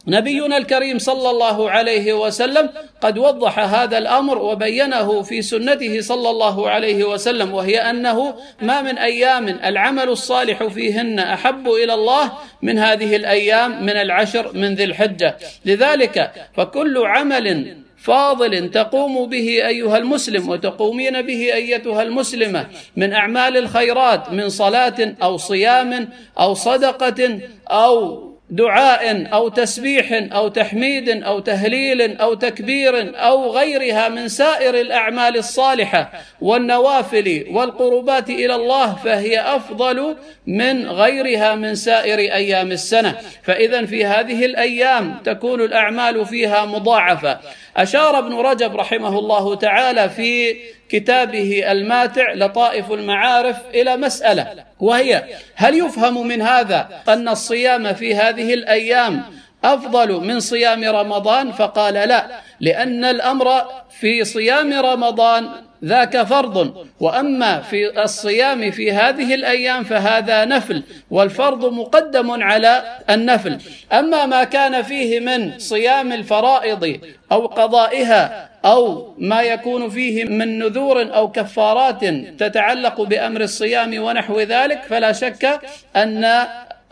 نبينا الكريم صلى الله عليه وسلم قد وضح هذا الأمر وبينه في سنته صلى الله عليه وسلم، وهي أنه ما من أيام العمل الصالح فيهن أحب إلى الله من هذه الأيام من العشر من ذي الحجة. لذلك فكل عمل فاضل تقوم به أيها المسلم وتقومين به أيتها المسلمة من أعمال الخيرات، من صلاة أو صيام أو صدقة أو دعاء أو تسبيح أو تحميد أو تهليل أو تكبير أو غيرها من سائر الأعمال الصالحة والنوافل والقربات إلى الله، فهي أفضل من غيرها من سائر أيام السنة. فإذا في هذه الأيام تكون الأعمال فيها مضاعفة. أشار ابن رجب رحمه الله تعالى في كتابه الماتع لطائف المعارف إلى مسألة، وهي: هل يفهم من هذا أن الصيام في هذه الأيام أفضل من صيام رمضان؟ فقال: لا، لأن الأمر في صيام رمضان ذاك فرض، وأما في الصيام في هذه الأيام فهذا نفل، والفرض مقدم على النفل. أما ما كان فيه من صيام الفرائض أو قضائها أو ما يكون فيه من نذور أو كفارات تتعلق بأمر الصيام ونحو ذلك، فلا شك أن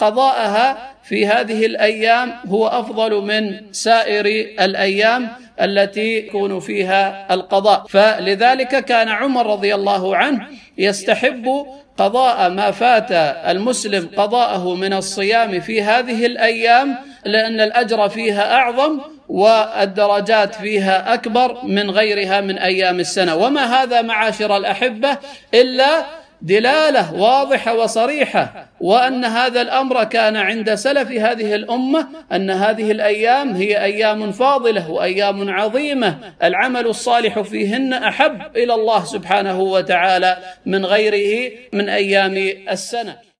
قضاءها في هذه الأيام هو أفضل من سائر الأيام التي يكون فيها القضاء. فلذلك كان عمر رضي الله عنه يستحب قضاء ما فات المسلم قضاءه من الصيام في هذه الأيام، لأن الأجر فيها أعظم والدرجات فيها أكبر من غيرها من أيام السنة. وما هذا معاشر الأحبة إلا دلالة واضحة وصريحة، وأن هذا الأمر كان عند سلف هذه الأمة، أن هذه الأيام هي أيام فاضلة وأيام عظيمة العمل الصالح فيهن أحب إلى الله سبحانه وتعالى من غيره من أيام السنة.